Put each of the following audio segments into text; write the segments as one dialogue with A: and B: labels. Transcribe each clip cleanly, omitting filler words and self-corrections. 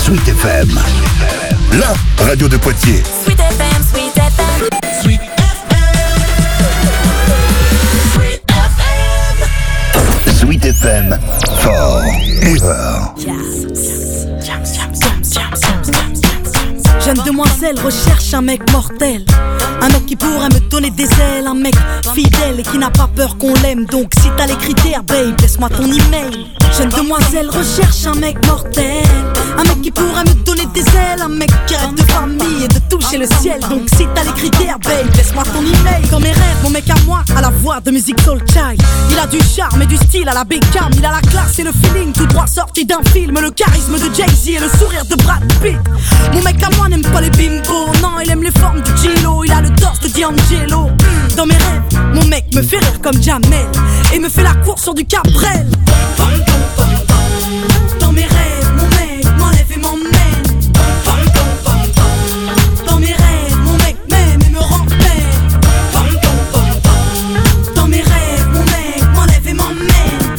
A: Sweet FM, la radio de Poitiers.
B: Sweet FM, Sweet FM, Sweet FM, Sweet FM, forever.
C: Jeune demoiselle recherche un mec mortel, un mec qui pourrait me donner des ailes, un mec fidèle et qui n'a pas peur qu'on l'aime. Donc si t'as les critères, babe, laisse-moi ton email. Jeune demoiselle recherche un mec mortel, un mec qui pourrait me donner des ailes, un mec qui rêve de famille et de toucher le ciel. Donc si t'as les critères, babe, laisse-moi ton email. Dans mes rêves, mon mec à moi a la voix de Music Soul Child. Il a du charme et du style à la Beckham. Il a la classe et le feeling tout droit sorti d'un film. Le charisme de Jay-Z et le sourire de Brad Pitt. Mon mec à moi n'aime pas les bimbos, non, il aime les formes du Gilo. Il a le torse de D'Angelo. Dans mes rêves, mon mec me fait rire comme Jamel et me fait la course sur du Cabrel. Dans mes rêves, mon mec m'enlève et m'emmène. Dans mes rêves, mon mec m'aime et me rend belle. Dans mes rêves, mon mec m'enlève et m'emmène.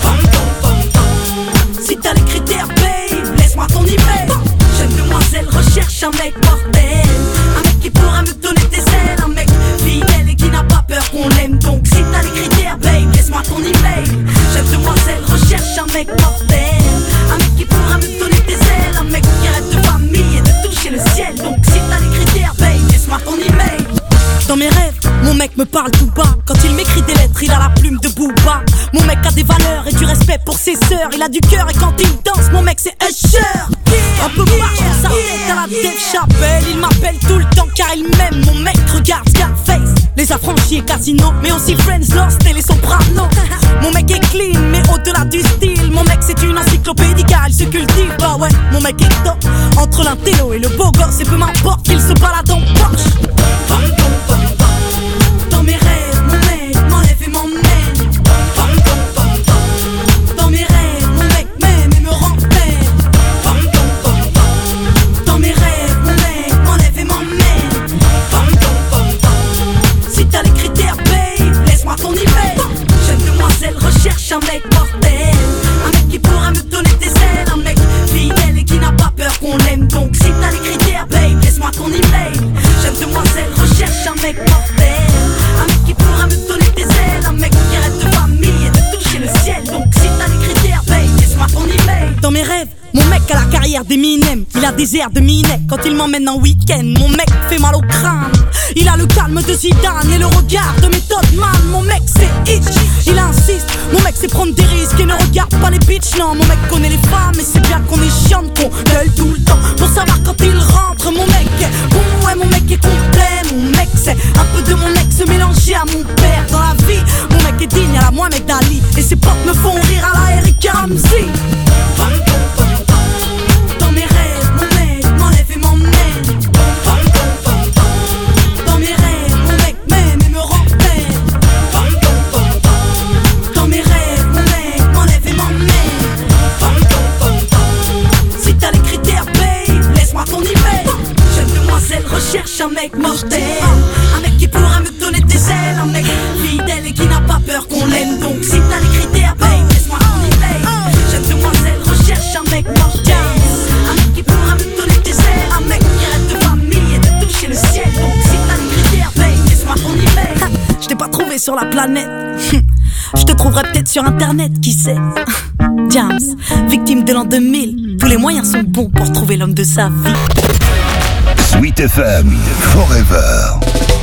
C: Si t'as les critères, babe, laisse-moi ton email. Jeune demoiselle recherche un mec mortel, un mec qui pourra me donner des ailes, un mec fidèle et qui n'a pas peur qu'on l'aime. Donc si t'as les critères, babe, laisse-moi ton email. Jeune demoiselle recherche un mec mortel, un mec qui pourra me donner des ailes, un mec qui rêve de famille et de toucher le ciel. Donc si t'as les critères, babe, laisse-moi ton email. Dans mes rêves, mon mec me parle tout bas. Quand il m'écrit des lettres, il a la plume de Booba. Mon mec a des valeurs et du respect pour ses sœurs. Il a du cœur et quand il danse, mon mec c'est Usher. Un peu marche dans sa tête à la Dave Chappelle. Il m'appelle tout le temps car il m'aime. Mon mec regarde Scarface, Les Affranchis et Casino, mais aussi Friends, Lost et Les Sopranos. Mon mec est clean mais au-delà du style. Mon mec c'est une encyclopédie car il se cultive. Bah ouais, mon mec est top. Entre l'intello et le beau gosse, et peu m'importe qu'il se balade en Porsche. Dans mes rêves, mon mec m'enlève et m'emmène. Dans mes rêves, mon mec m'aime et me rend belle. Dans mes rêves, mon mec m'enlève et m'emmène. Si t'as les critères, babe, laisse-moi ton email. Jeune demoiselle recherche un mec mortel, un mec qui pourra me donner des ailes, un mec fidèle et qui n'a pas peur qu'on l'aime. Donc si t'as les critères, babe, laisse-moi ton email. Jeune demoiselle recherche un mec mortel, un mec qui pourra me donner des ailes, un mec qui rêve de famille et de toucher le ciel. Donc si t'as les critères, babe, laisse-moi ton email. Dans mes rêves, mon mec a la carrière d'Eminem. Il a des airs de Minet quand il m'emmène en week-end. Mon mec fait mal au crâne, il a le calme de Zidane et le regard de Method Man. Mon mec c'est Hitch, il insiste. Mon mec c'est prendre des risques et ne regarde pas les bitches. Non, mon mec connaît les femmes et c'est bien qu'on est chiant, qu'on gueule tout le temps pour savoir quand il rentre. Mon mec est bon, ouais, mon mec est complet. Mon mec c'est un peu de mon ex mélangé à mon père. Dans la vie, mon mec est digne à la Mohamed Ali et ses potes me font rire à la Eric Ramsey. Dans mes rêves, mon mec m'enlève et m'emmène. Dans mes rêves, mon mec m'aime et me rend belle. Dans mes rêves, mon mec m'enlève et m'emmène. Si t'as les critères, babe, laisse-moi ton email. Jeune demoiselle recherche un mec mortel, un mec qui pourra me donner des ailes, un mec fidèle et qui n'a pas peur qu'on l'aime. Donc si t'as les critères, babe, laisse-moi ton email. Jeune demoiselle recherche un mec mortel, un mec qui pourra me donner des ailes, un mec qui rêve de famille et de toucher le ciel. Donc si t'as les critères, babe, laisse-moi ton email. Je t'ai pas trouvé sur la planète, je te trouverai peut-être sur internet, qui sait. James, victime de l'an 2000, tous les moyens sont bons pour trouver l'homme de sa vie.
A: Sweet FM, forever.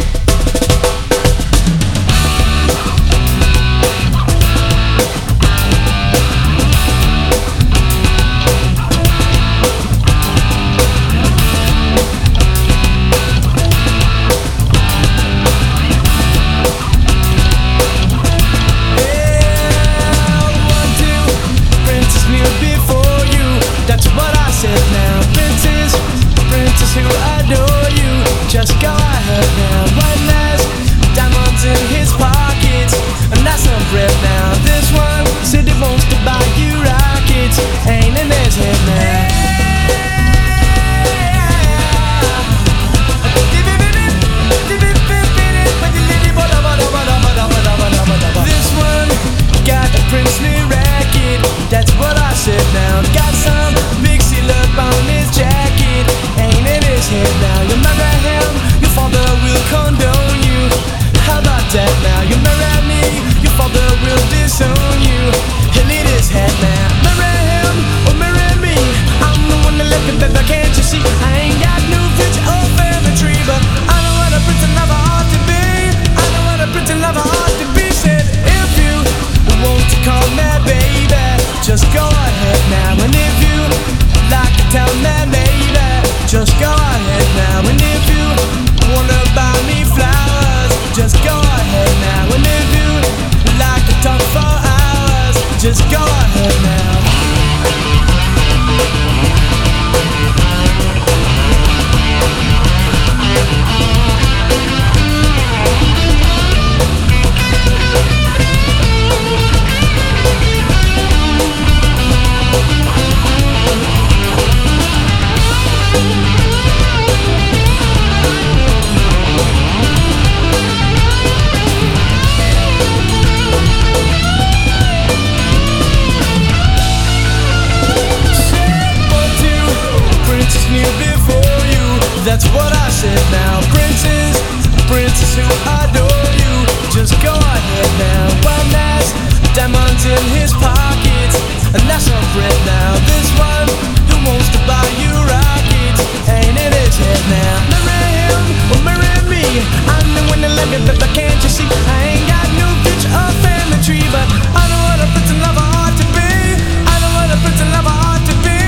D: Who adore you, just go ahead now. One last diamonds in his pockets, and that's some bread now. This one said he wants to buy you rockets, ain't in his head now. This one got a princely racket, that's what I said now. Got some big seal up on his just go ahead now. And if you like to tell me, maybe, just go ahead now. And if you wanna buy me flowers, just go ahead now. And if you like to talk for hours, just go ahead now. That's what I said now. Princess who adore you, just go ahead now. One has diamonds in his pockets, and that's a friend now. This one who wants to buy you rockets ain't in his head now. Marry him or marry me, I'm the one that love you, but can't you see? I ain't got no future or family tree, but I know what a prince and lover ought to be. I know what a prince and lover ought to be.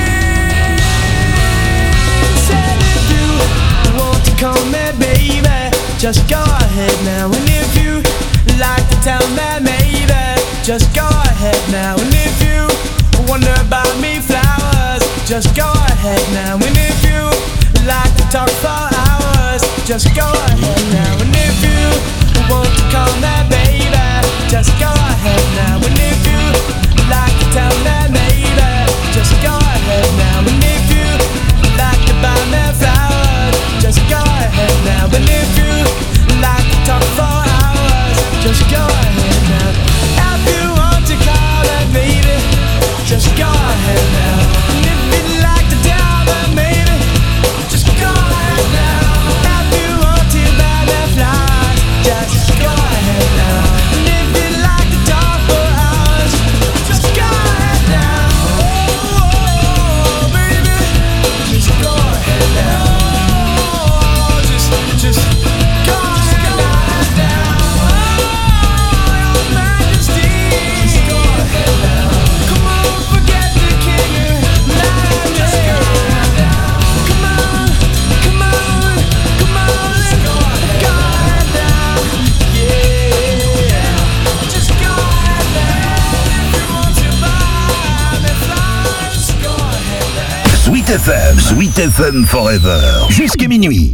D: Want to call me baby, just go ahead now. And if you like to tell me maybe, just go ahead now. And if you wonder about me flowers, just go ahead now. And if you like to talk for hours, just go ahead now. And if you want to call me baby, just go ahead now. And if you like to tell me maybe, just go ahead now. And if you like to buy me flowers, just go ahead now. And if you like to talk for hours, just go ahead now. If you want to call it baby, just go ahead now. And if you like to tell me maybe, just go ahead now. If you want to buy me flowers, just go ahead now. And if you like to talk for hours, just go ahead now. Oh, baby, just go ahead now. Just go ahead now. Oh, your majesty. Just go ahead now. Come on, forget the king. Just go ahead now. Come on, come on, come on. Just go ahead now. Yeah. Just go ahead now. If you want to buy me flowers, just go ahead now.
B: Sweet FM Forever. Jusqu'à minuit.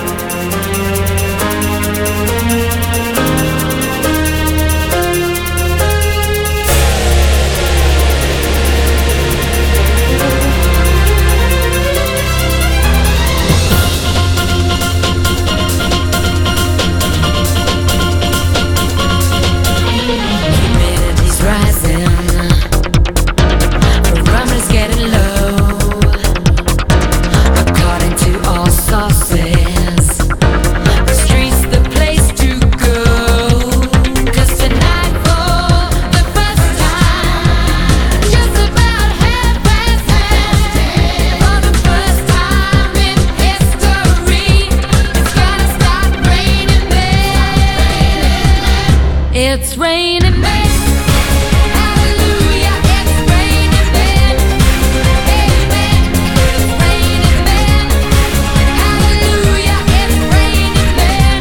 E: It's raining men. Hallelujah, it's raining men. Amen. It's raining men. Hallelujah, it's raining men.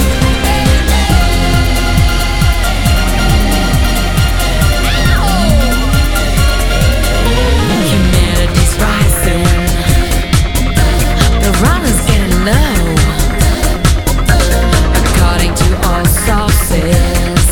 E: Amen. Humidity's rising. The runner's getting low. According to all sources.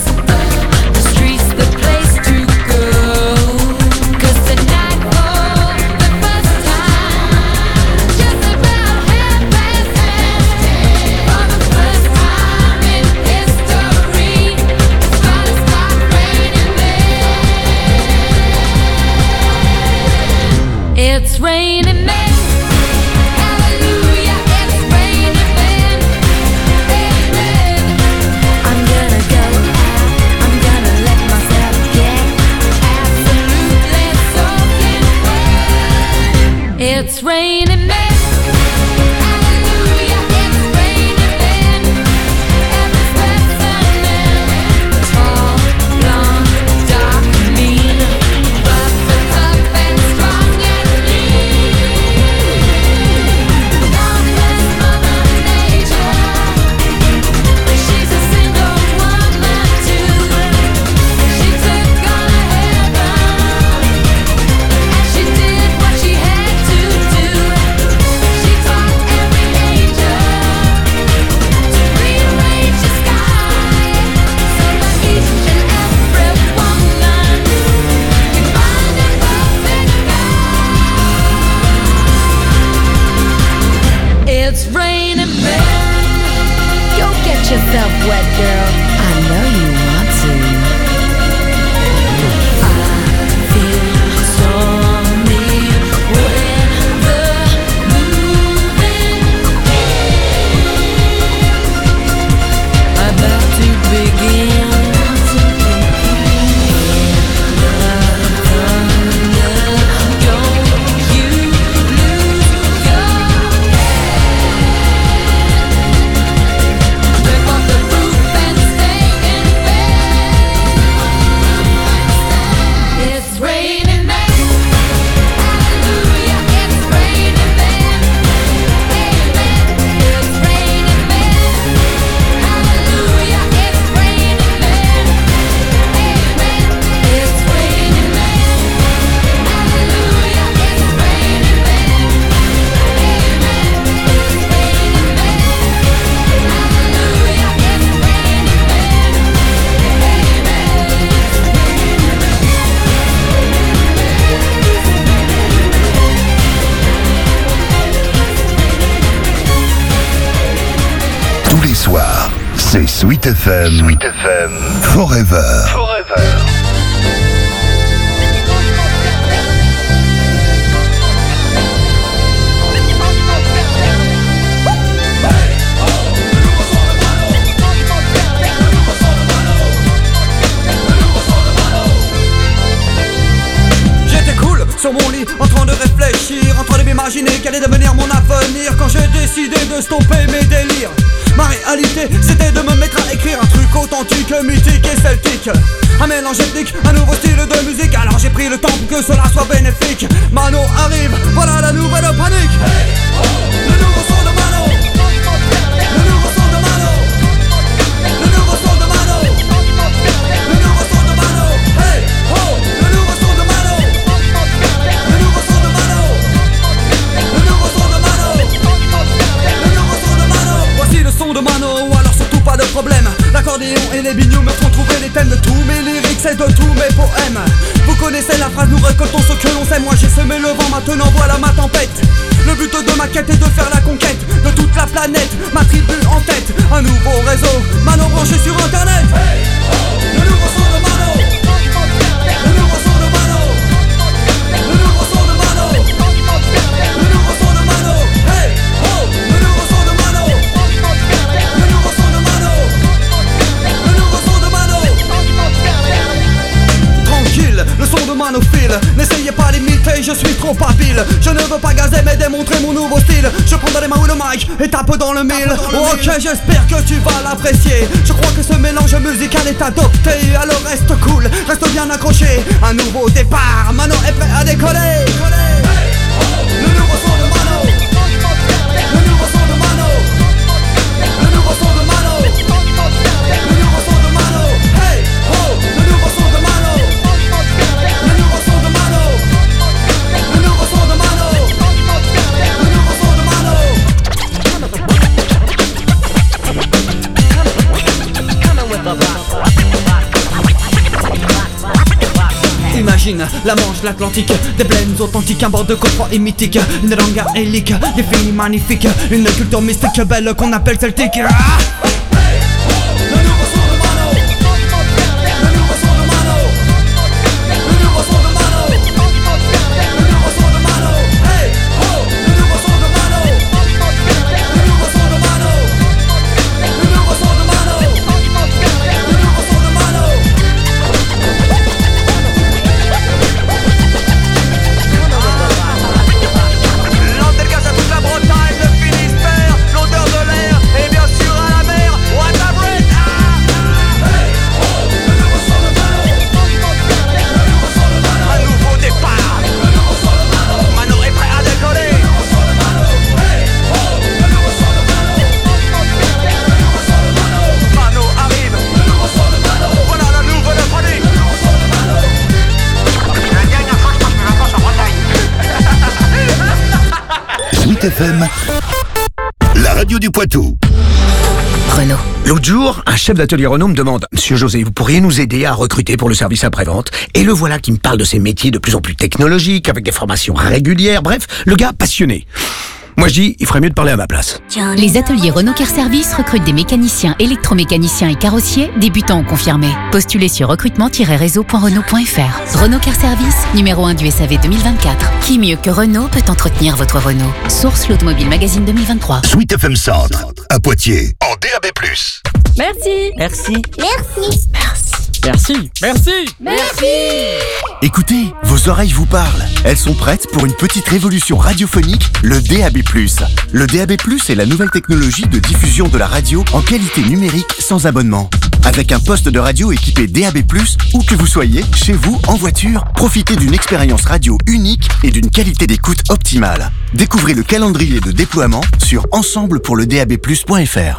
E: It's raining men. Hallelujah, it's raining men. Amen. I'm gonna go out. I'm gonna let myself get absolutely soaking wet. It's raining men. Hallelujah, it's raining men. Every specimen, tall, blonde, dark, mean, but the
A: C'est Sweet FM. Sweet FM. Forever. Forever.
F: Sur mon lit, en train de réfléchir, en train de m'imaginer quel allait devenir mon avenir quand j'ai décidé de stopper mes délires. Ma réalité, c'était de me mettre à écrire un truc authentique, mythique et celtique. Un mélange ethnique, un nouveau style de musique. Alors j'ai pris le temps pour que cela soit bénéfique. Mano arrive, voilà la nouvelle panique. Hey, oh, le nouveau son de Mano. Le nouveau son de Mano. Le nouveau son de Mano. Le nouveau son de Mano. Hey, oh, le nouveau son de Mano. Le nouveau son de Mano. Le nouveau son de Mano. Le nouveau son de Mano. Voici le son de Mano, alors surtout pas de problème. L'accordéon et les binious me font trouver les thèmes de tous mes lyrics et de tous mes poèmes. Vous connaissez la phrase, nous récoltons ce que l'on sait. Moi j'ai semé le vent, maintenant voilà ma tempête. Le but de ma quête est de faire la conquête de toute la planète, ma tribu en tête. Un nouveau réseau, Mano branché sur internet. Hey, oh, le nouveau son de Mano. Le nouveau son de Mano. Le nouveau son de Mano. Le nouveau son de Mano. Hey, oh, le nouveau son de Mano. Le nouveau son de Mano. Le nouveau son de Mano. Tranquille, le son de Mano file. N'essayez pas d'imiter, je suis trop habile. Je ne veux pas gazer mais démontrer mon nouveau style. Je prends dans les mains le mic et tape dans le mille. Ok, j'espère que tu vas l'apprécier. Je crois que ce mélange musical est adopté. Alors reste cool, reste bien accroché. Un nouveau départ, Mano est prêt à décoller. Hey, oh, le nouveau son de Mano. Le nouveau son de Mano. Le nouveau son de Mano. Le nouveau son de Mano. Hey, oh, le nouveau son de Mano. Le nouveau son de Mano. Le nouveau son de Mano. Le nouveau son de Mano. Imagine la Manche, l'Atlantique, des plaines authentiques, un bord de côte froid et mythique, une langue gaélique, des films magnifiques, une culture mystique belle qu'on appelle celtique. Ah, le nouveau son de Mano. Le nouveau son de Mano. Le nouveau son de Mano. Le nouveau son de Mano. Hey, oh, le nouveau son de Mano. Le nouveau son de Mano. Le nouveau son de Mano. Le nouveau son de Mano. L'Andelgaz à toute la Bretagne, le Finistère, l'odeur de l'air et bien sûr à la mer. What a breath! Hey, oh, le nouveau son de Mano. Le nouveau son de Mano. Un nouveau départ. Le nouveau son de Mano. Mano est prêt à décoller. Le nouveau son de Mano. Hey, oh, le nouveau son de Mano. Le nouveau son de Mano. Mano arrive. Le nouveau son de Mano. Voilà la nouvelle panique. Le nouveau son de Mano. La dernière fois je passe mes vacances en Bretagne.
A: Sweet FM, la radio du Poitou.
B: Renault.
G: L'autre jour, un chef d'atelier Renault me demande « Monsieur José, vous pourriez nous aider à recruter pour le service après-vente ?» Et le voilà qui me parle de ces métiers de plus en plus technologiques, avec des formations régulières, bref, le gars passionné. Moi je dis, il ferait mieux de parler à ma place.
H: Les ateliers Renault Car Service recrutent des mécaniciens, électromécaniciens et carrossiers, débutants ou confirmés. Postulez sur recrutement-réseau.renault.fr. Renault Car Service, numéro 1 du SAV 2024. Qui mieux que Renault peut entretenir votre Renault? Source l'Automobile Magazine 2023.
A: Sweet FM Centre, à Poitiers, en DAB+.
E: Merci.
I: Merci.
E: Merci.
I: Merci. Merci.
E: Merci.
J: Écoutez, vos oreilles vous parlent. Elles sont prêtes pour une petite révolution radiophonique, le DAB+. Le DAB+, est la nouvelle technologie de diffusion de la radio en qualité numérique sans abonnement. Avec un poste de radio équipé DAB+, où que vous soyez, chez vous, en voiture, profitez d'une expérience radio unique et d'une qualité d'écoute optimale. Découvrez le calendrier de déploiement sur ensemblepourledab+.fr.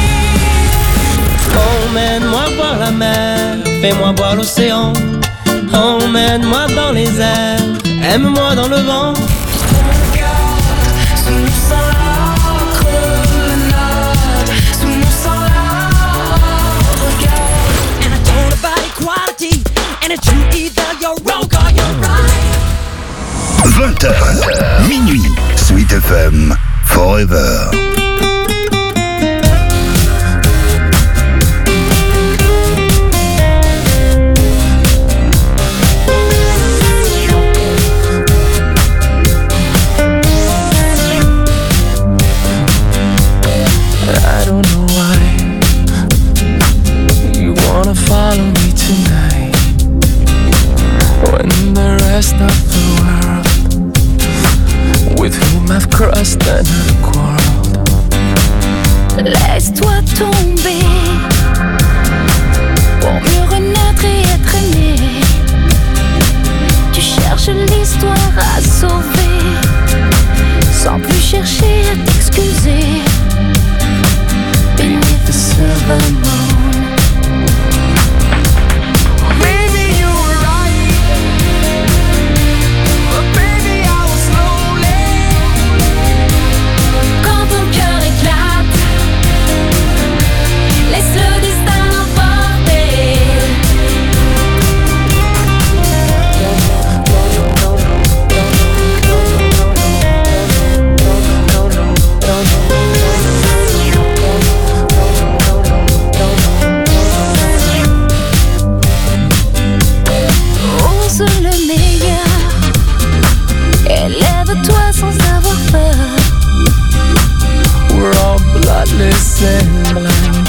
D: Emmène-moi voir la mer, fais-moi voir l'océan. Emmène-moi dans les airs, aime-moi dans le vent.
C: Sous mon sang la promenade, sous mon sang la regarde. And I told about equality, and it's true either you're wrong or you're right.
B: 20h, minuit,
A: Sweet FM Forever.
D: Follow me tonight when the rest of the world with whom I've crossed and quarreled.
E: Laisse-toi tomber pour mieux renaître et être aimé. Tu cherches l'histoire à sauver sans plus chercher à t'excuser. Beneath the silver moon.
D: And blind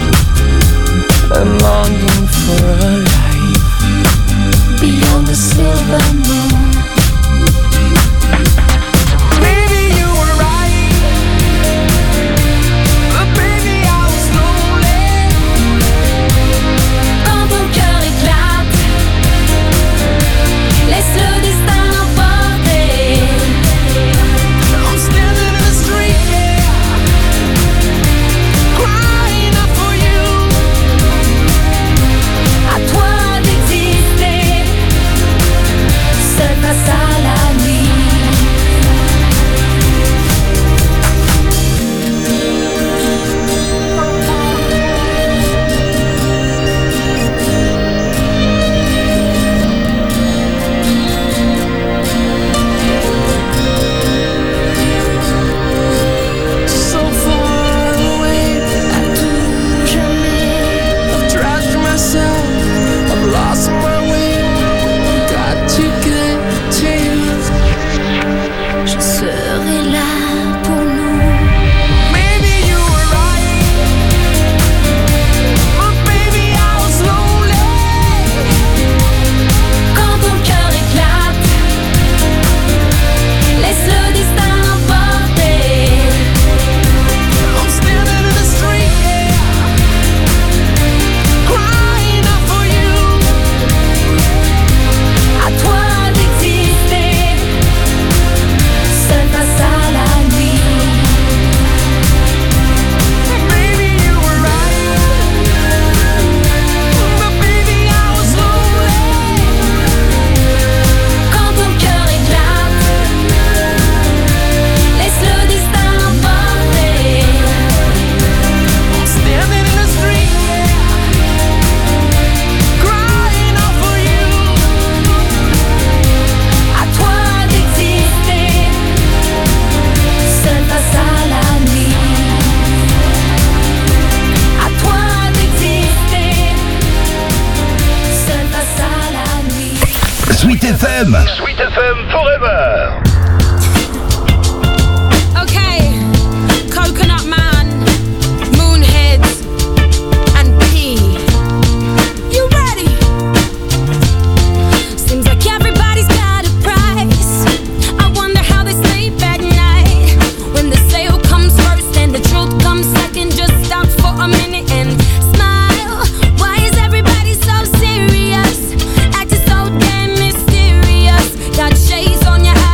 D: and longing for a life beyond the silver moon. Maybe you were right, but baby I was lonely.
E: Quand ton cœur éclate, laisse le destin l'emporter.
D: I'm standing in the street, yeah, crying out for you.
E: À toi d'exister, seul face à la nuit.
D: So far away,
E: À tout jamais,
D: I've trashed myself, I've lost my way. Got to get to you.
E: je serai là pour nous.
D: Maybe you were right, but baby I was lonely.
E: Quand ton cœur éclate, laisse le destin l'emporter.
D: I'm standing in the street, yeah, crying out for you.
E: À toi d'exister, seul face à la nuit.
D: Maybe you were right, but baby I was lonely.
E: Quand ton cœur éclate, laisse le destin l'emporter.
D: I'm standing in the street, yeah, crying out for you.
E: À toi d'exister, seul face à la nuit. À toi d'exister, seul face à la nuit.
B: Sweet FM Forever.
K: Okay, Coconut Man, Moonheads, and P. You ready? Seems like everybody's got a price. I wonder how they sleep at night. When the sale comes first and the truth comes second, just stop for a minute and smile. Why is everybody so serious? Acting so damn mysterious. Got shades on your eyes.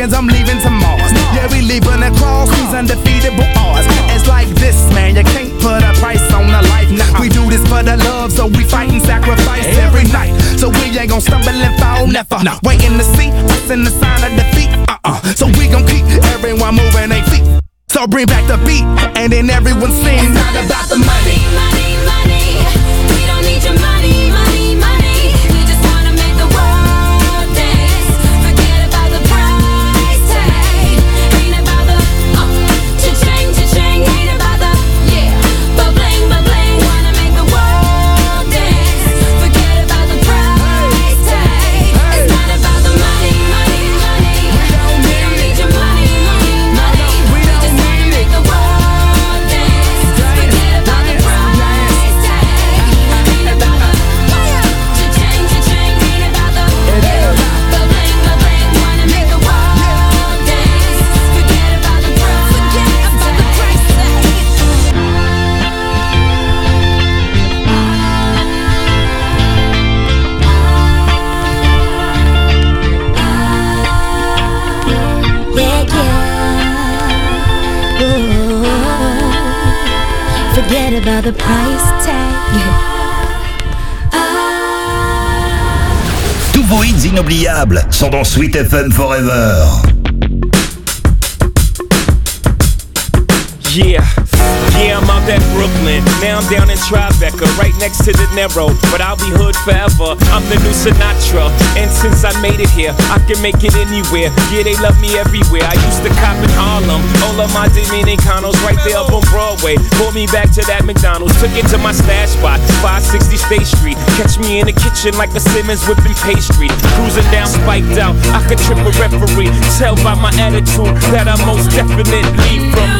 L: friends, I'm leaving to Mars. Yeah, we leaving across these undefeatable odds. It's like this, man, you can't put a price on a life. Nah, we do this for the love, so we fight and sacrifice every night. So we ain't gon' stumble and fall, never. Waiting to see us in the sign of defeat. So we gon' keep everyone moving their feet. So bring back the beat, and then everyone sing.
K: It's not about the money, money, money. We don't need your money, money, money. We just wanna make the world dance. Forget about the price tag. Ain't about the cha-ching, cha-ching. Ain't about the ba-bling, ba-bling. Wanna make the world dance. Forget about the price tag. It's not about the money, money, money. We don't need your money, money, money. We just wanna make the world dance. Forget about the price tag. Ain't about the cha-ching, cha-ching. Ain't about the ba-bling, ba-bling. Wanna make the world dance. Forget about the price tag.
E: Forget about the price tag.
B: Tous vos hits inoubliables sont dans Sweet FM Forever.
M: Yeah, I'm out at Brooklyn. Now I'm down in Tribeca, right next to the Narrow. But I'll be hood forever. I'm the new Sinatra. And since I made it here, I can make it anywhere. Yeah, they love me everywhere. I used to cop in Harlem. All of my Dominicanos right there up on Broadway. Pulled me back to that McDonald's. Took it to my stash spot, 560 State Street. Catch me in the kitchen like a Simmons whipping pastry. Cruising down, spiked out. I could trip a referee. Tell by my attitude that I most definitely from.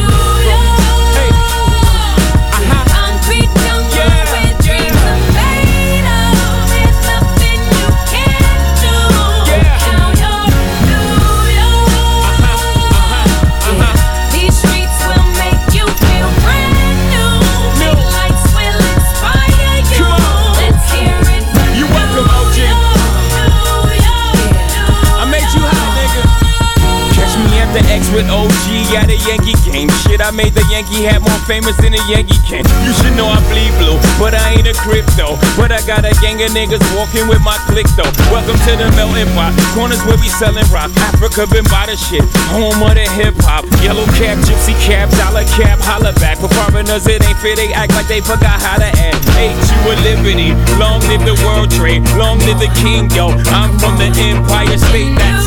M: With OG at a Yankee game. Shit, I made the Yankee hat more famous than a Yankee can. You should know I bleed blue, but I ain't a crypto. But I got a gang of niggas walking with my clique though. Welcome to the melting pot. Corners where we sellin' rock. Africa been by the shit. Home of the hip hop. Yellow cap, gypsy cap, dollar cap, holla back. For foreigners it ain't fair, they act like they forgot how to act. Ain't you a liberty? Long live the world trade. Long live the king, yo. I'm from the Empire State. That's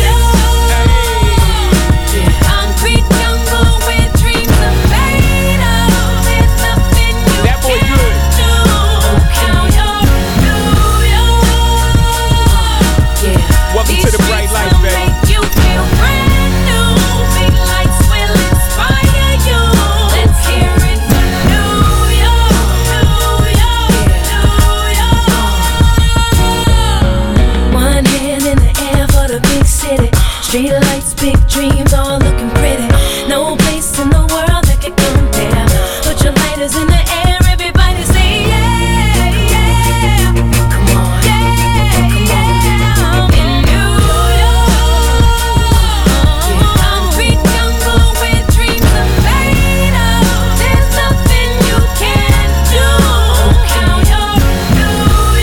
K: street lights, big dreams, all looking pretty. No place in the world that could compare. Put your lighters in the air, everybody say yeah, yeah. Come on, yeah, yeah. I'm in New York. Concrete jungle where dreams are made of. There's nothing you can't do. Count your New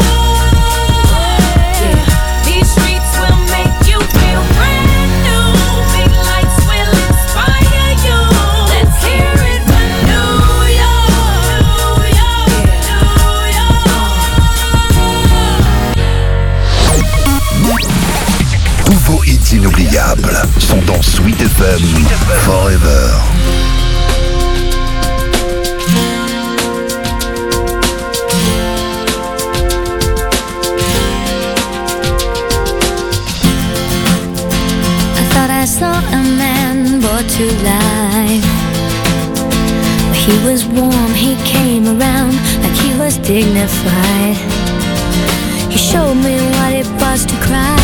K: York. These streets will make you feel brand new. Big lights will inspire you. Let's hear it for New York.
B: Tous vos hits inoubliables sont dans Sweet FM Forever.
E: I saw a man brought to life. He was warm, he came around like he was dignified. He showed me what it was to cry.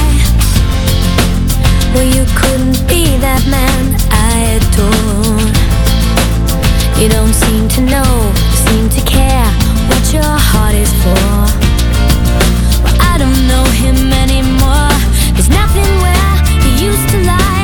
E: Well, you couldn't be that man I adore. You don't seem to know, seem to care what your heart is for. Well, I don't know him anymore. There's nothing where he used to lie.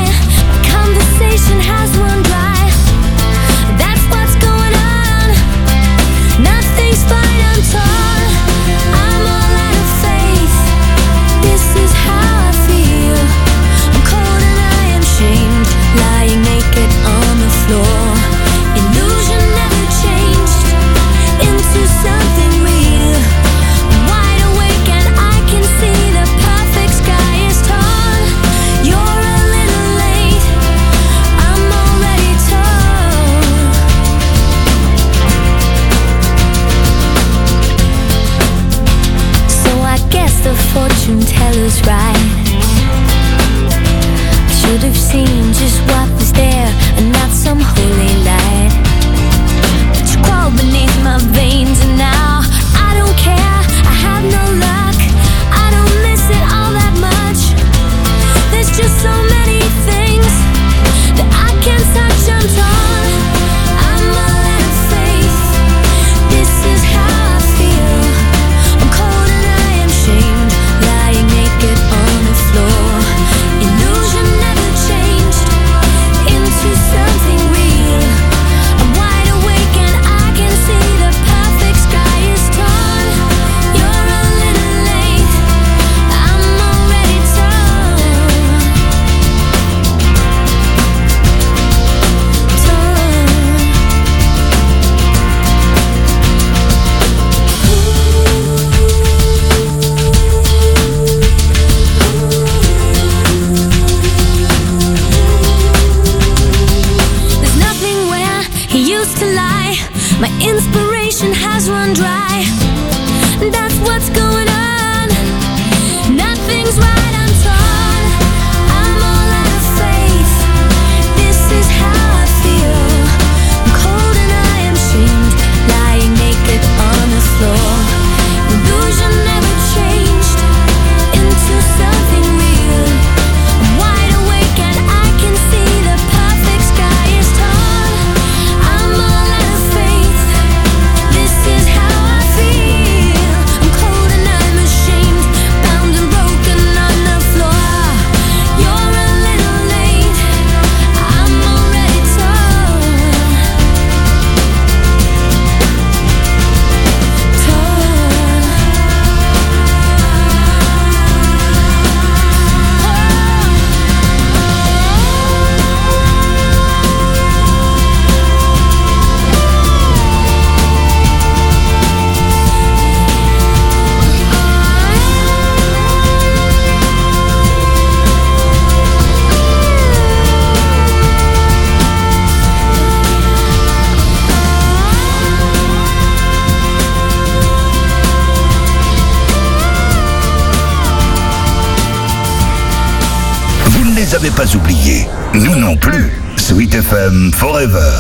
B: les avait pas oubliés. Nous non plus. Sweet FM Forever.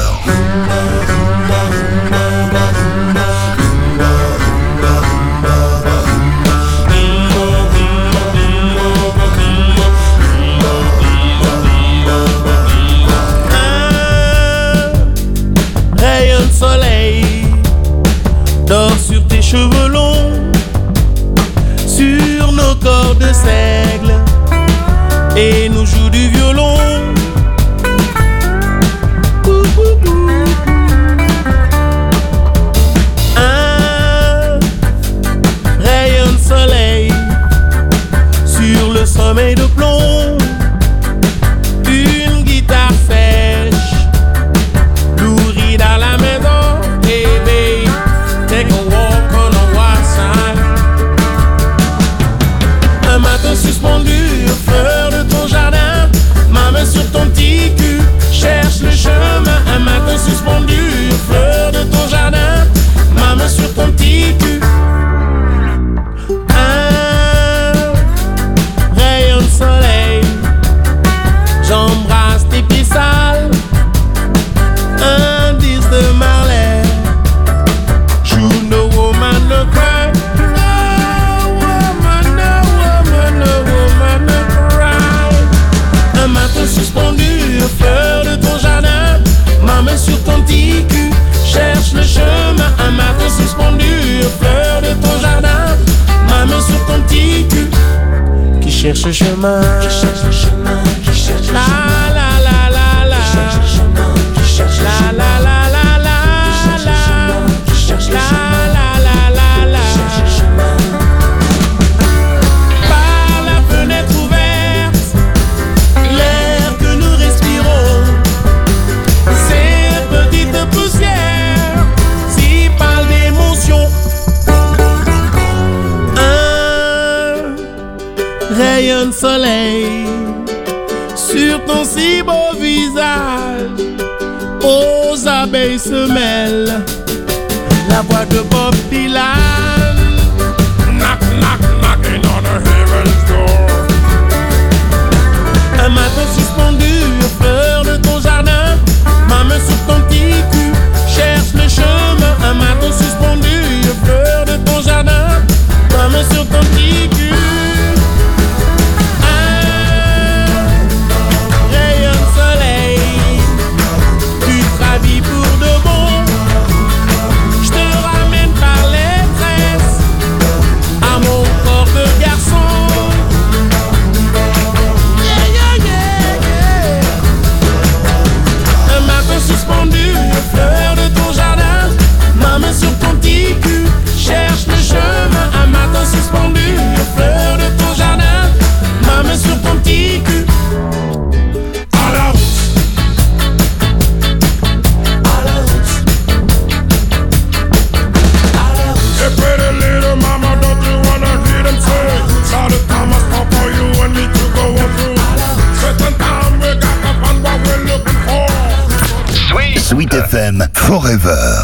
N: Rayon de soleil dort sur tes cheveux longs, sur nos corps de seigle, et nous joue du violon. Un rayon de soleil sur le sommeil de plomb, une guitare sèche nourrie dans la maison. Hey babe, take a walk on the wild side. Un matin suspendu aux fleurs de ton jardin, ma main sur ton petit cul cherche le chemin. Un matin suspendu aux fleurs de ton jardin, ma main sur ton petit cul. Un rayon de soleil, j'embrasse tes pieds sales. Un disque de Marley, you know woman no cry. No woman, no woman, no woman no cry. Un matin suspendu aux fleurs de ton jardin, ma main sur ton petit cul cherche le chemin. Un matin suspendu aux fleurs de ton jardin, ma main sur ton petit cul qui cherche le chemin, qui cherche le chemin, qui cherche le chemin. La la la la la, qui cherche le chemin, qui cherche le chemin. La la la la la, qui cherche le chemin, la la la la, qui cherche le chemin. Par la fenêtre ouverte, l'air que nous respirons, ces petites poussières si parlent d'émotion. Un rayon de soleil sur ton si beau visage, aux abeilles se mêle la voix de Bob Dylan. Knock, knock, knocking on a heaven's door. Un matin suspendu aux fleurs de ton jardin, ma main sur ton petit cul cherche le chemin. Un matin suspendu aux fleurs de ton jardin, ma main sur ton petit cul. Pour de bon, je te ramène par les tresses à mon corps de garçon. Yeah, yeah, yeah, yeah. Un matin suspendu aux fleurs de ton jardin, ma main sur ton petit cul cherche le chemin. Un matin suspendu aux fleurs de ton jardin, ma main sur ton petit cul.
B: Sweet FM Forever.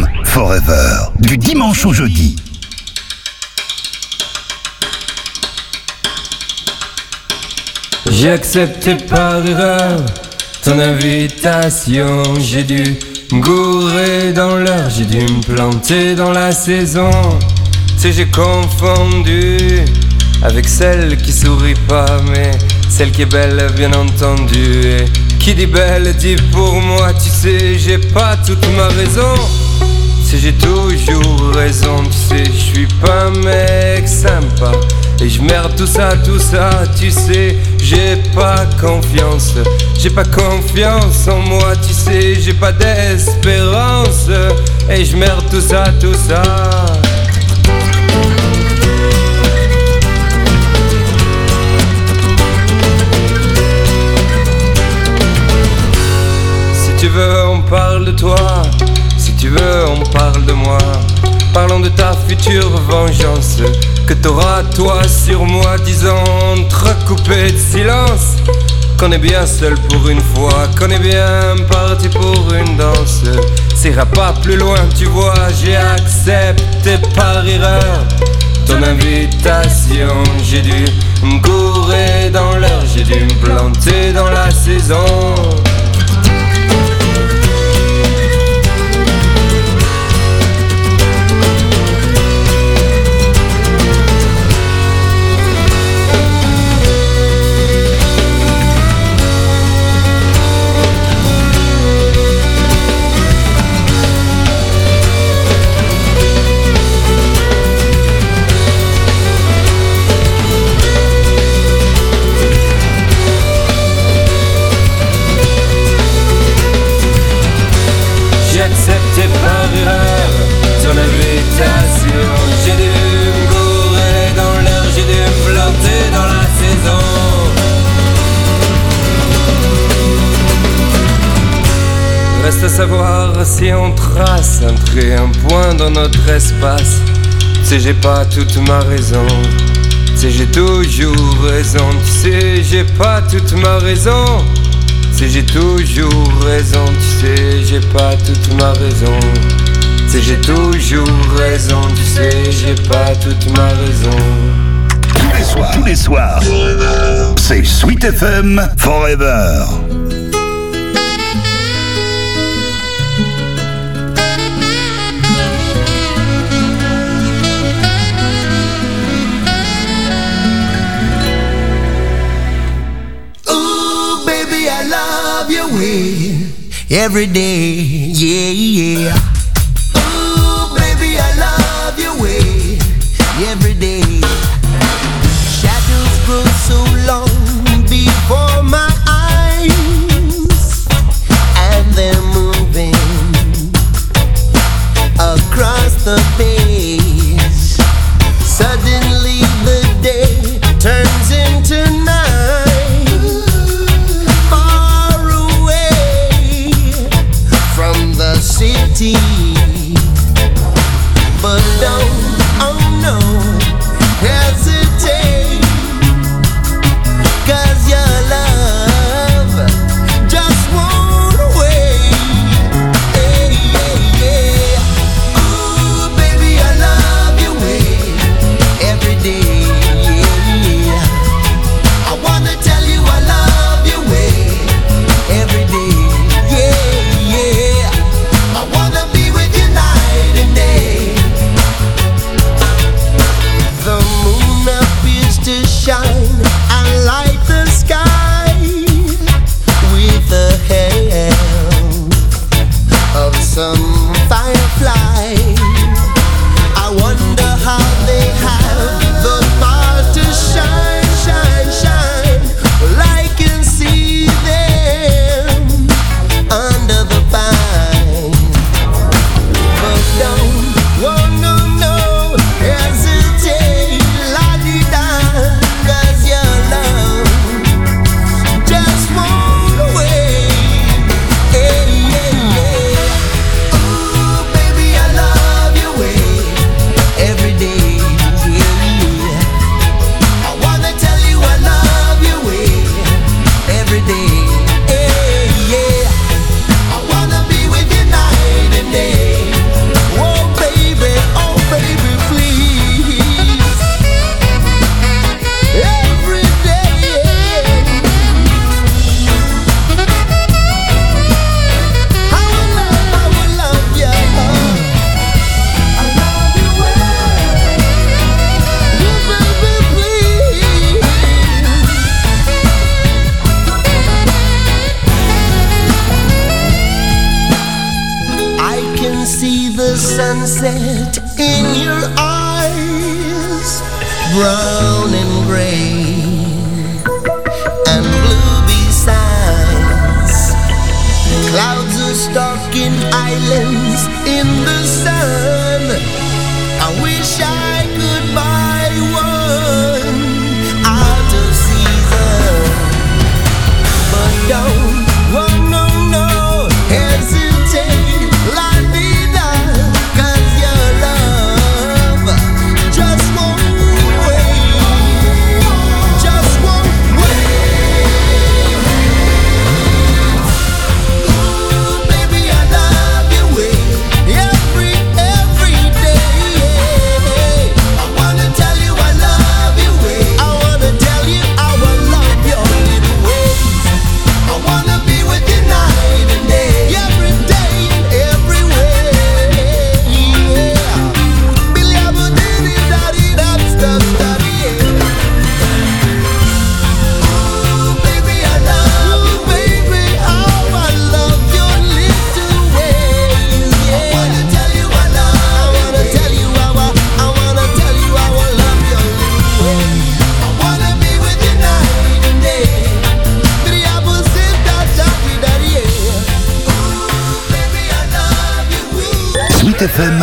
B: FM, Forever. Du dimanche au jeudi.
O: J'ai accepté par erreur ton invitation. J'ai dû me gourer dans l'heure, j'ai dû me planter dans la saison. Tu sais, j'ai confondu avec celle qui sourit pas, mais celle qui est belle, bien entendu. Et qui dit belle dit pour moi, tu sais, j'ai pas toute ma raison. Tu sais, j'ai toujours raison, tu sais, je suis pas un mec sympa. Et je merde tout ça, tu sais, j'ai pas confiance en moi, tu sais, j'ai pas d'espérance. Et je merde tout ça. Si tu veux, on parle de toi, si tu veux, on parle de moi. Parlons de ta future vengeance que t'auras toi sur moi, disant entrecoupé de silence qu'on est bien seul pour une fois, qu'on est bien parti pour une danse. Ça ira pas plus loin, tu vois, j'ai accepté par erreur ton invitation. J'ai dû me gourer dans l'heure, j'ai dû me planter dans la saison. J'ai dû me gourer dans l'heure, j'ai dû me planter dans la saison. Reste à savoir si on trace un trait, un point dans notre espace. Tu sais, j'ai pas toute ma raison. Tu sais, j'ai toujours raison. Tu sais, j'ai pas toute ma raison. Tu sais, j'ai toujours raison. Tu sais, j'ai pas toute ma raison. Tu sais, j'ai toujours raison, tu sais, j'ai pas toute ma raison.
B: Tous les soirs, c'est Sweet FM Forever.
P: Ooh, baby, I love your way every day, yeah. Every day, shadows grow so long before my eyes, and they're moving across the page. Suddenly the day turns into night, far away from the city, but don't hesitate, 'cause your love just won't wait. Hey, yeah, yeah. Ooh, baby, I love your way every day, yeah. I wanna tell you I love your way every day, yeah, yeah. I wanna be with you night and day. sunset in your eyes, brown and gray and blue besides. Clouds are stalking islands in the sun. I wish I could buy one out of season, but don't, oh no, no, hesitate, la vida, 'cause your love just won't wait, just won't wait. Ooh, baby, I love your way every day. I wanna tell you I love your way. I wanna tell you how I love your little ways. I wanna be with you night and day, every day and every way. Yeah. Billy Abba diddy daddy that's stuff daddy. Ooh, baby, I love you, baby. How I love your little ways. Yeah. I wanna tell you I love. I wanna tell you how I wanna tell you how I love your little ways. I wanna be with you night and day. Billy Abba said that daddy daddy. Ooh, baby, I love you.
B: Sweet FM,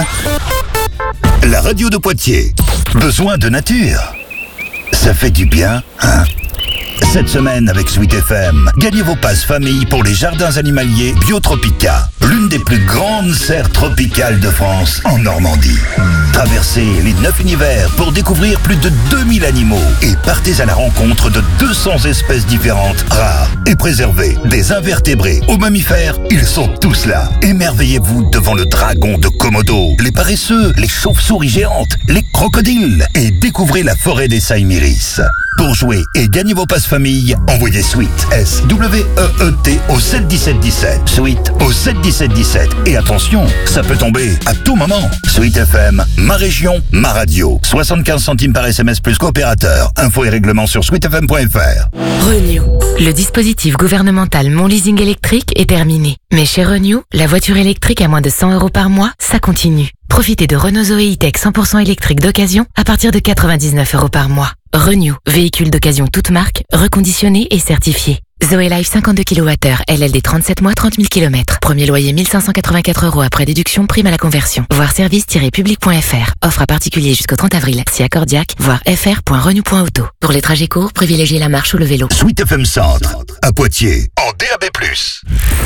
B: la radio de Poitiers. Besoin de nature? Ça fait du bien, hein? Cette semaine avec Sweet FM, gagnez vos passes famille pour les jardins animaliers Biotropica, l'une des plus grandes serres tropicales de France en Normandie. Traversez les 9 univers pour découvrir plus de 2000 animaux et partez à la rencontre de 200 espèces différentes, rares et préservées. Des invertébrés aux mammifères, ils sont tous là. Émerveillez-vous devant le dragon de Komodo, les paresseux, les chauves-souris géantes, les crocodiles et découvrez la forêt des Saïmiris. Pour jouer et gagner vos passes famille, envoyez Sweet, S-W-E-E-T au 71717. Sweet au 71717. Et attention, ça peut tomber à tout moment. Sweet FM, ma région, ma radio. 75 centimes par SMS plus coopérateur. Infos et règlements sur sweetfm.fr.
Q: Renew. Le dispositif gouvernemental Mon Leasing électrique est terminé. Mais chez Renew, la voiture électrique à moins de 100 € par mois, ça continue. Profitez de Renault Zoé E-Tech 100% électrique d'occasion à partir de 99 € par mois. Renew, véhicule d'occasion toute marque, reconditionné et certifié. Zoé Life 52 kWh, LLD 37 mois, 30 000 km. Premier loyer 1584 € après déduction, prime à la conversion. Voir service-public.fr. Offre à particulier jusqu'au 30 avril. Si accordiaque, voir fr.renew.auto. Pour les trajets courts, privilégiez la marche ou le vélo.
B: Sweet FM Centre, à Poitiers, en DAB+.
D: Just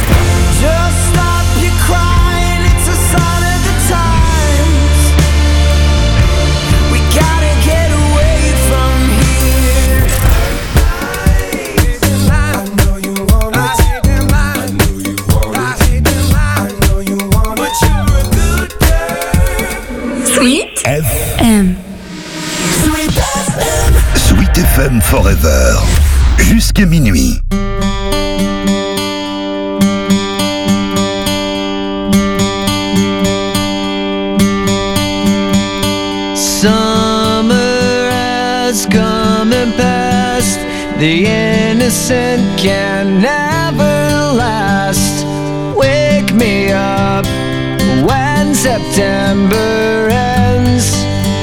D: stop your crying, it's a sign of the times. We gotta get away from here. I know you want it. I know you want it. I know you want it. But you're a good girl.
B: Sweet FM. Sweet FM Forever. Jusqu'à minuit.
D: Summer has come and passed. The innocent can never last. Wake me up when September ends.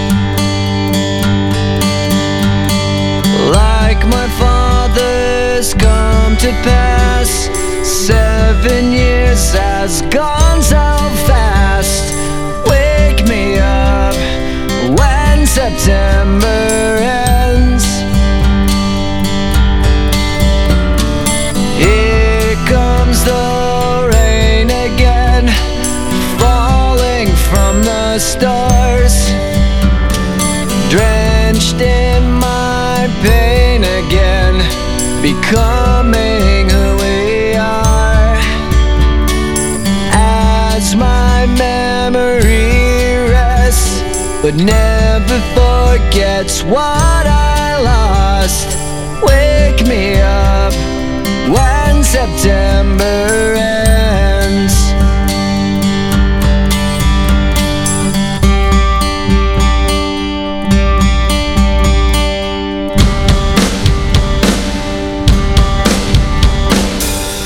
D: Like my father's come to pass. 7 years has gone so fast. Wake me up when September ends. Here comes the rain again, falling from the stars, drenched in my pain again, becoming who we are. As my memory rests, but never forgets what I lost. Wake me up when September ends.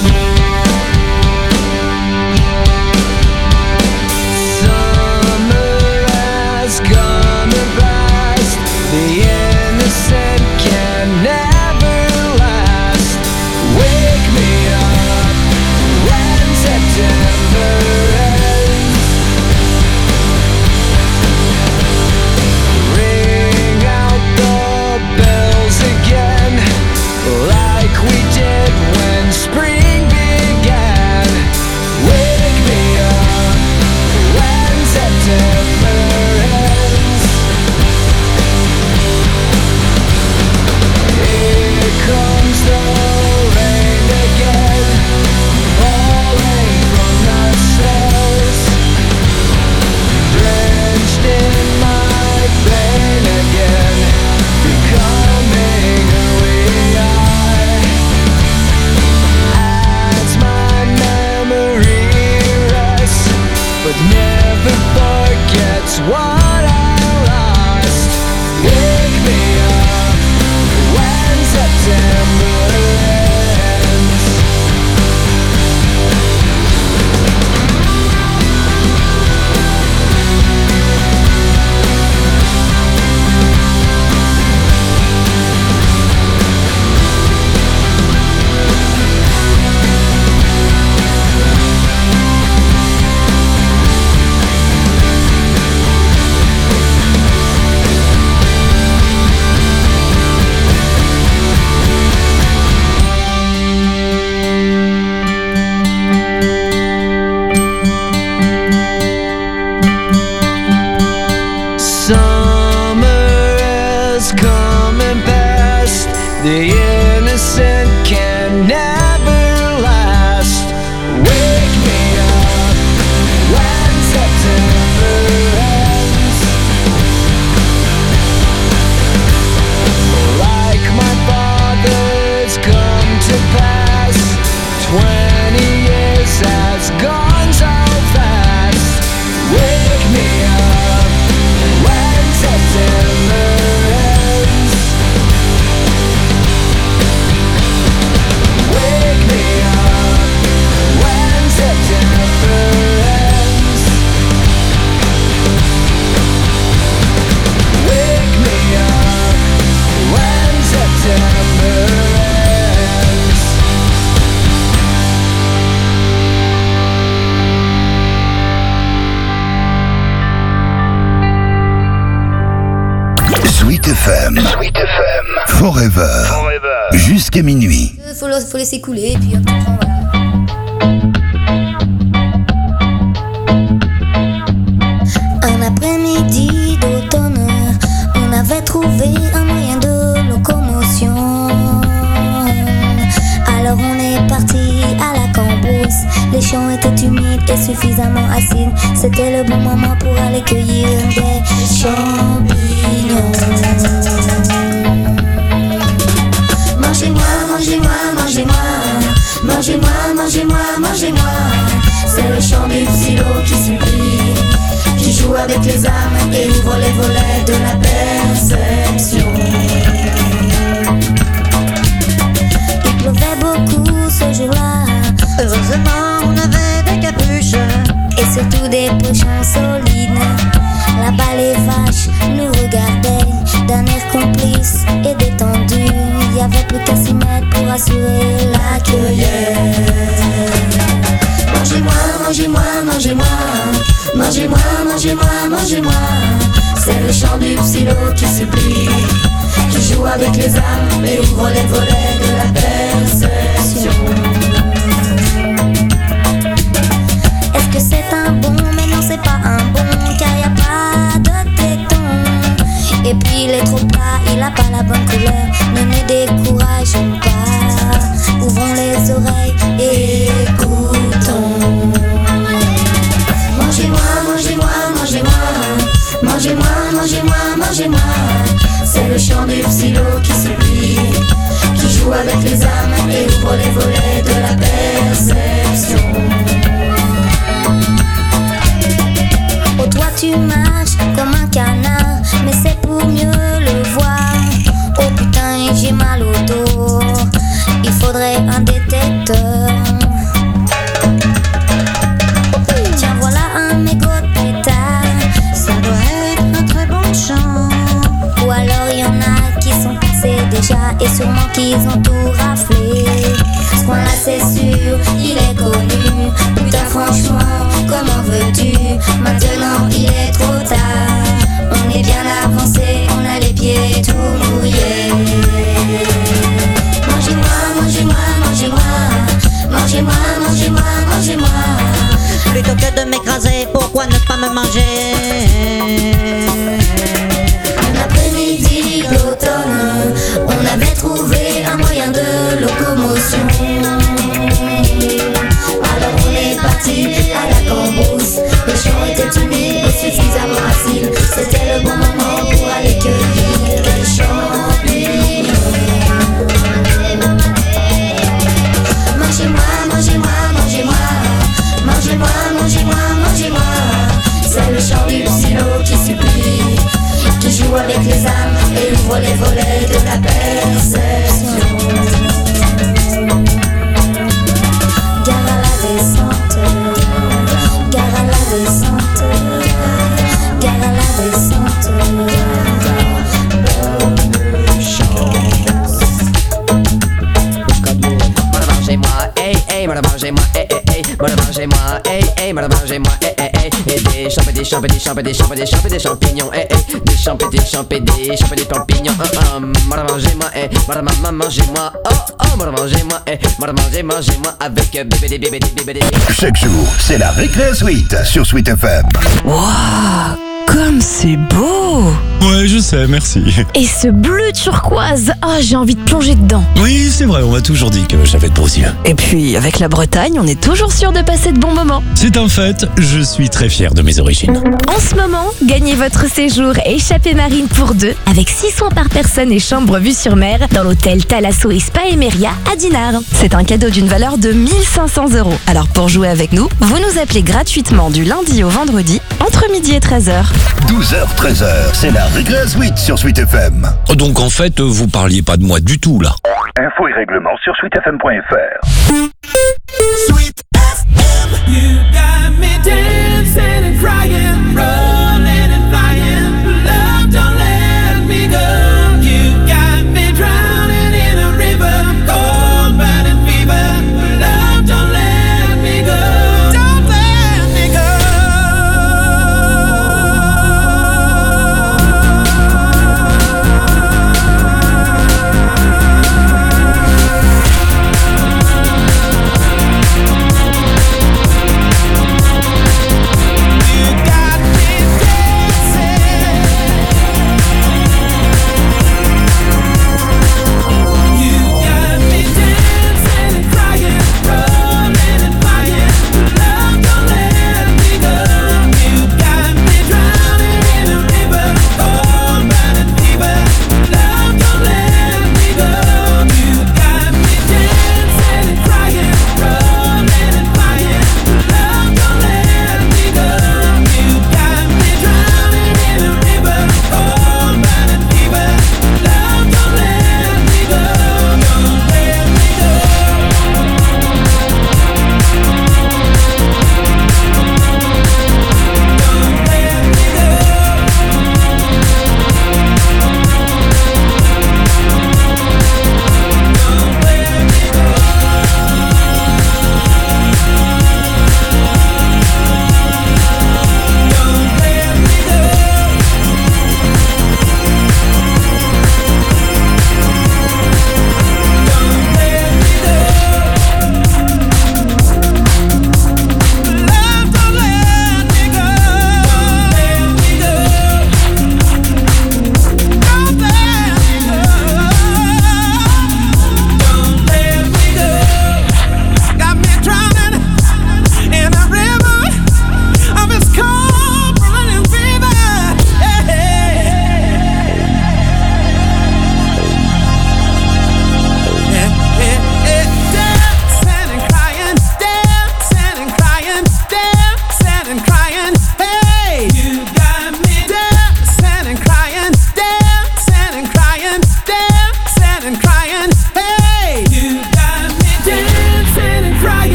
D: Summer what I lost. Wake me up when September ends. The innocent can never last. Wake me up when September ends. Like my father's come to pass, 20 years has gone so fast. Wake me up when September ends. Wake me up when September ends. Wake me up when September ends.
B: Sweet FM. Sweet FM. Forever. Jusqu'à minuit.
R: Faut laisser couler et puis hop, voilà. Un après-midi d'automne, on avait trouvé un moyen de locomotion. Alors on est parti à la cambrousse. Les champs étaient humides et suffisamment acides. C'était le bon moment pour aller cueillir des champignons. Mangez-moi, mangez-moi, mangez-moi. Mangez-moi, mangez-moi, mangez-moi. C'est le chant du silo qui supplie, qui joue avec les âmes et ouvre les volets de la perception. Il pleuvait beaucoup ce jour-là. Heureusement on avait des capuches et surtout des pochons solides. Là-bas les vaches nous regardaient d'un air complice et détendu. Il y avait plus qu'à s'y mettre pour assurer la cueillette. Mangez-moi, mangez-moi, mangez-moi. Mangez-moi, mangez-moi, mangez-moi. C'est le chant du psylo qui supplie, qui joue avec les âmes et ouvre les volets de la perception. Est-ce que c'est un bon? Mais non, c'est pas un bon, car y a pas de téton. Et puis il est trop plat, il a pas la bonne couleur. Ne nous décourageons pas, ouvrons les oreilles et écoutons. Mangez-moi, mangez-moi, mangez-moi. Mangez-moi, mangez-moi, mangez-moi. C'est le chant du psylo qui supplie, qui joue avec les âmes et ouvre les volets de la perception. Oh toi tu marches comme un canard, mais c'est pour mieux le voir. Oh putain j'ai mal au dos, il faudrait un détecteur. Tiens voilà un mégot de pétard, ça doit être un très bon chant. Ou alors y en a qui sont passés déjà et sûrement qu'ils ont tout raflé. Ce coin là c'est sûr, il est connu. Putain franchement, comment veux-tu? Maintenant il est trop tard. On est bien avancé, on a les pieds tout mouillés. Mangez-moi, mangez-moi, mangez-moi. Mangez-moi, mangez-moi, mangez-moi. Plutôt que de m'écraser, pourquoi ne pas me manger? Un après-midi d'automne, on avait trouvé un moyen de locomotion. Alors on est parti à la cambrousse. Les champs étaient humides et suffisamment acides. C'était le bon moment pour aller cueillir des champignons. Mangez-moi, mangez-moi, mangez-moi. Mangez-moi, mangez-moi, mangez-moi. C'est le chant du psylo qui
S: des champignons, des champignons, mangez-moi, mangez-moi, mangez-moi, avec bébé.
B: Chaque jour, c'est la Récré Suite sur Sweet FM.
T: Waouh, comme c'est beau!
U: Ouais, je sais, merci.
T: Et ce bleu turquoise, j'ai envie de plonger dedans.
U: Oui, c'est vrai, on m'a toujours dit que j'avais de beaux yeux.
T: Et puis, avec la Bretagne, on est toujours sûr de passer de bons moments.
U: C'est un fait, je suis très fier de mes origines.
T: En ce moment, gagnez votre séjour Échappée Marine pour 2 avec 6 soins par personne et chambre vue sur mer dans l'hôtel Thalasso et Spa Emeria à Dinard. C'est un cadeau d'une valeur de 1500 €. Alors pour jouer avec nous, vous nous appelez gratuitement du lundi au vendredi entre midi et 13h.
B: 12h, 13h, c'est la Récré Suite sur Sweet FM.
U: Donc en fait, vous parliez pas de moi du tout là.
B: Infos et règlements sur sweetfm.fr.
P: Sweet FM.